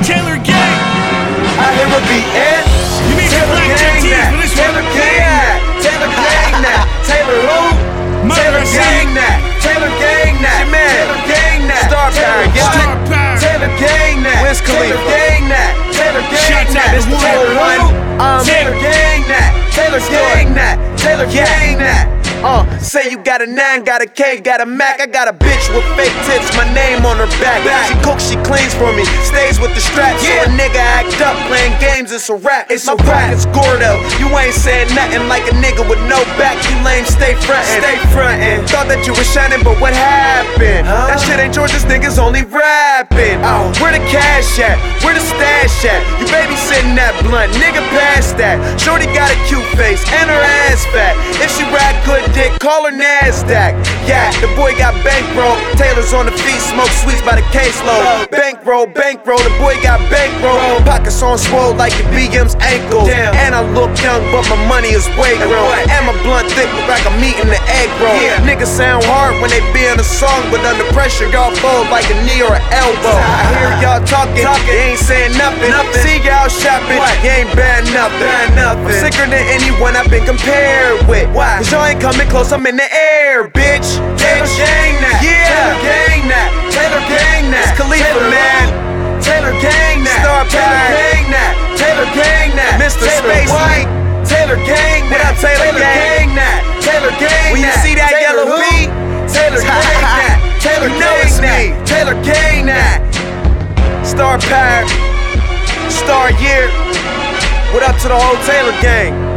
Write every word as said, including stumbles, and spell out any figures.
Taylor Gang. I hear a beat and You mean Taylor Black Gang J Ts that. for this Taylor one? Gang that. Taylor Gang that. Taylor who? Taylor Mother Gang that. Taylor Gang that. Your man. Taylor Gang that. Star Power. Star Power. Taylor Gang that. Wiz Khalifa. Taylor Gang that. Taylor Gang Shout that. out to Mister one. Taylor one. Um, Taylor Gang that. Taylor Gang that. Taylor Gang that. Uh, say you got a nine, got a K, got a Mac. I got a bitch with fake tits, my name on her back. She cooks, she cleans for me, stays with the strap. So a nigga act up, playing games, it's a rap. It's my pocket's Gordo. You ain't saying nothing like a nigga with no back. You lame, stay frontin'. Stay frontin'. Thought that you was shining, but what happened? That shit ain't Georgia's niggas only rapping. Oh, where the cash at? Where the stash at? You babysitting that blunt, nigga past that. Shorty got a cute face and her ass fat. If she rap good dick, call her NASDAQ. Yeah, the boy got bankroll. Taylor's on the feet, smoke sweets by the caseload. Bankroll, bankroll, the boy got bankroll. Pockets on swole like the B M's ankle. And I look young, but my money is way grown. And my blunt thick, look like I'm eating the egg roll. Niggas sound hard when they be in a song, but under pressure, y'all fold like a knee or an elbow. I hear y'all talking, you ain't saying nothing. See y'all shopping, you ain't bad nothing. I'm sicker than anyone I've been compared with. Cause y'all ain't coming close, I'm in the air, bitch. Taylor Gang that. Yeah. Taylor Gang that. Taylor Gang that. It's Khalifa, man. Taylor Gang that. Star Power. Taylor Gang that. Taylor Gang that. Mister Space White. Taylor Gang that. Taylor Gang that. Taylor Gang that. When you see that yellow beat, Taylor Gang that. Taylor Gang that. Taylor Gang that. Star Power. Star Year. What up to the whole Taylor Gang?